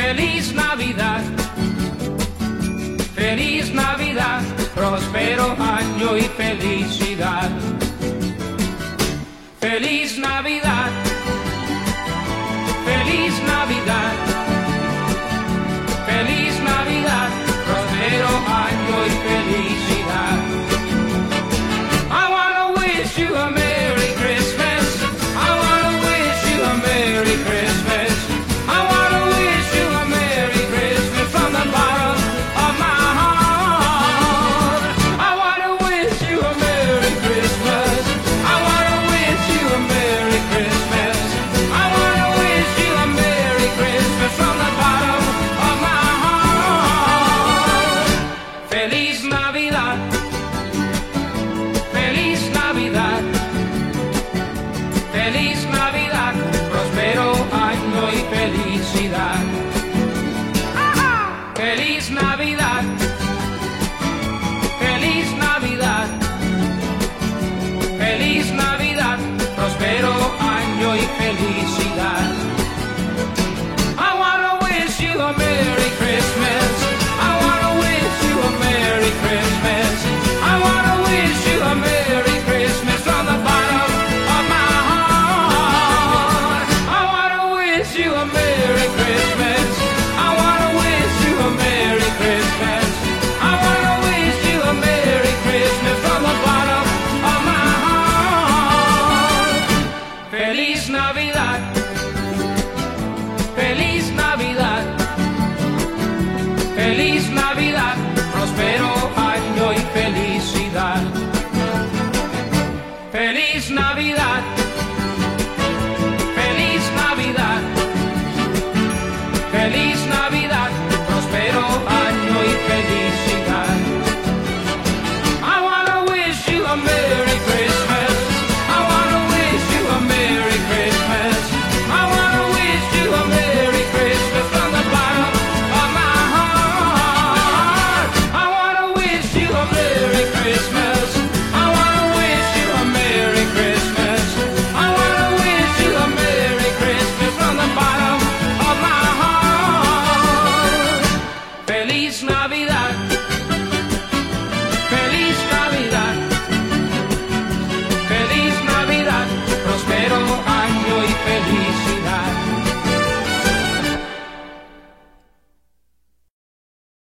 Feliz Navidad, feliz Navidad, próspero año y felicidad. Feliz Navidad, feliz Navidad, feliz Navidad, próspero año y felicidad. I wanna wish you a Merry Christmas. I wanna wish you a Merry Christmas. I wanna wish you a Merry Christmas from the bottom of my heart. I wanna wish you a Merry Christmas. I wanna wish you a Merry Christmas. I wanna wish you a Merry Christmas from the bottom of my heart. Feliz Navidad, feliz Navidad, feliz Navidad, próspero año y felicidad. Feliz Navidad, feliz Navidad, feliz Navidad, próspero año y felicidad. I wanna wish you a Merry Christmas. I wanna wish you a Merry Christmas. I wanna wish you a Merry Christmas from the bottom of my heart. I wanna wish you a Merry